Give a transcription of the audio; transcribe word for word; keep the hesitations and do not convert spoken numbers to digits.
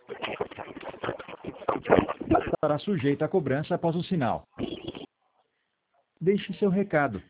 Estará sujeito à cobrança após o sinal. Deixe seu recado.